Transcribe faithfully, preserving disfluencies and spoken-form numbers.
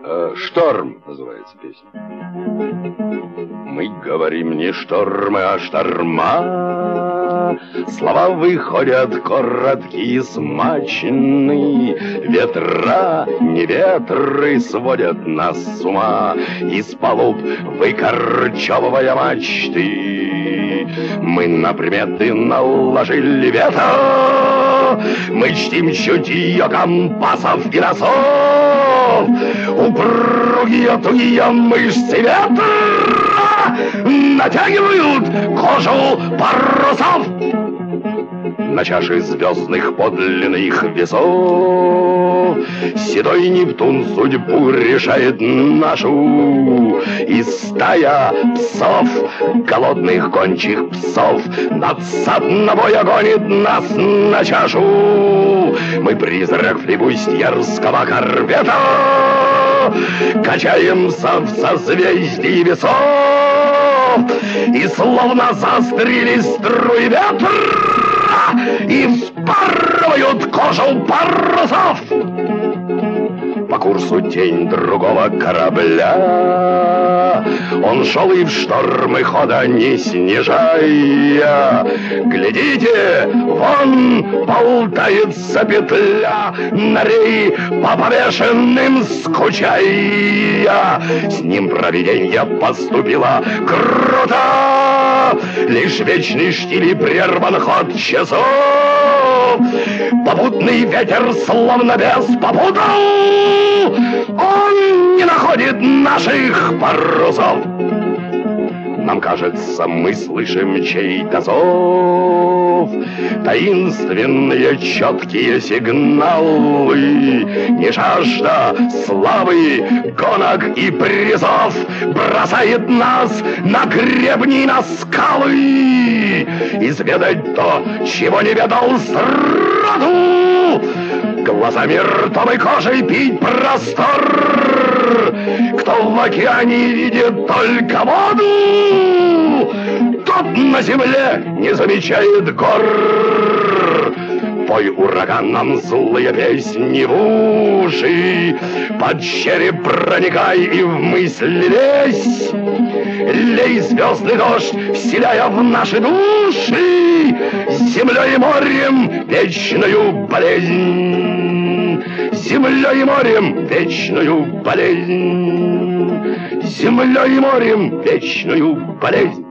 Э, «Шторм» называется песня. Мы говорим не штормы, а шторма. Слова выходят короткие, смачные. Ветра, не ветры сводят нас с ума. Из палуб выкорчевывая мачты, мы на приметы наложили вето. Мы чтим чутье компасов и носов. Упругие тугие мышцы ветра натягивают кожу парусов. На чаше звездных подлинных весов седой Нептун судьбу решает нашу. И стая псов, голодных гончих псов, надсадного гонит нас на чашу. Мы призрак флибустьерского корвета, качаемся в созвездии весов. И словно застрели струи ветра и вспарывают кожу парусов. По курсу тень другого корабля, он шел и в штормы хода не снижая. Глядите, вон болтается петля, на рей по повешенным скучая. С ним провиденье поступило круто, лишь вечный штиль прерван ход часов. Попутный ветер словно без попутал, он не находит наших парусов. Нам кажется, мы слышим чей-то зов, таинственные четкие сигналы. Не жажда славы, гонок и призов бросает нас на гребни, на скалы. Изведать то, чего не ведал сроду, глазами, ртом и кожей пить простор. Кто в океане видит только воду, тот на земле не замечает гор. Пой ураганом злые песни в уши, под череп проникай и в мысли лезь. Лей звездный дождь, вселяя в наши души землей и морем вечную болезнь. Землей и морем вечную болезнь. Землей и морем вечную болезнь.